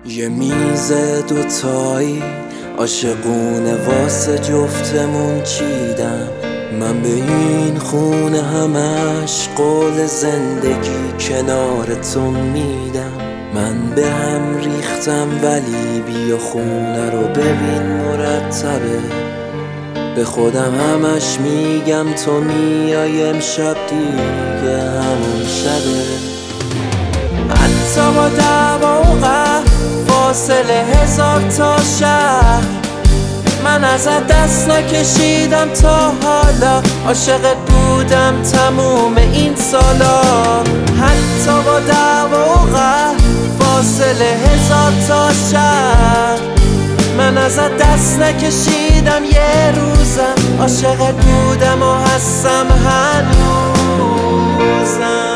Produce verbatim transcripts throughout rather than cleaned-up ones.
یه میز دوتایی عاشقونه واسه جفتمون چیدم. من به این خونه همش قول زندگی کنار تو میدم. من به هم ریختم ولی بیا خونه رو ببین مرتبه. به خودم همش میگم تو میای امشب دیگه همون شبه. حتی با دعوا و قهر فاصله هزار تا شهر، من ازت دست نکشیدم تا حالا. عاشقت بودم تموم این سالا. حتی با دعوا و قهر فاصله هزار تا شهر، من ازت دست نکشیدم یه روزم. عاشقت بودم و هستم هنوزم.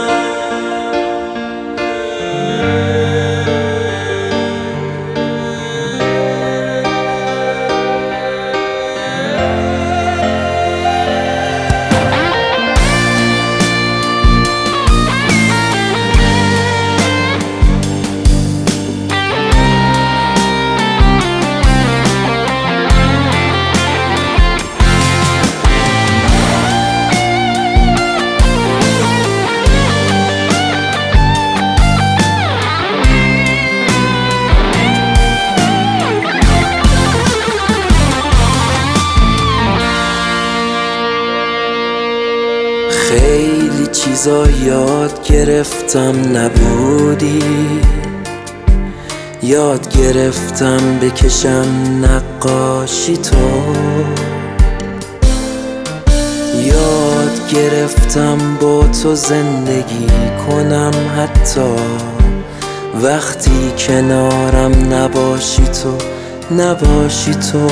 خیلی چیزا یاد گرفتم نبودی، یاد گرفتم بکشم نقاشی تو، یاد گرفتم با تو زندگی کنم حتی وقتی کنارم نباشی تو، نباشی تو.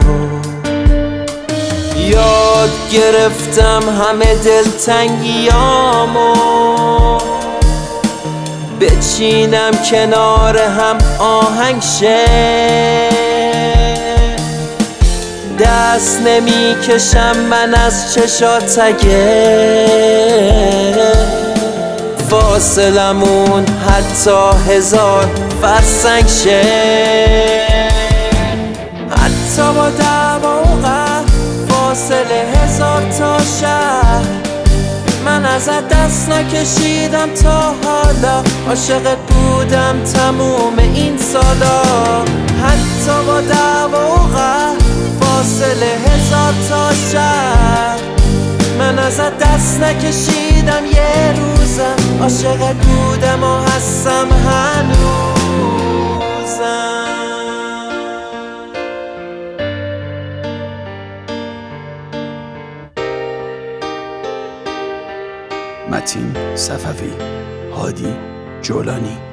یاد گرفتم همه دلتنگیامو بچینم کنار هم آهنگ شه. دست نمی کشم من از چشات اگه فاصلمون حتی هزار فرسنگ شه. حتی با دعوا و قهر فاصله هزار تا شهر، من ازت دست نکشیدم تا حالا. عاشقت بودم تموم این سالا. حتی با دعوا و قهر فاصله هزار تا شهر، من ازت دست نکشیدم یه روزم. عاشقت بودم و هستم هنوزم. متین صفوی، هادی جولانی.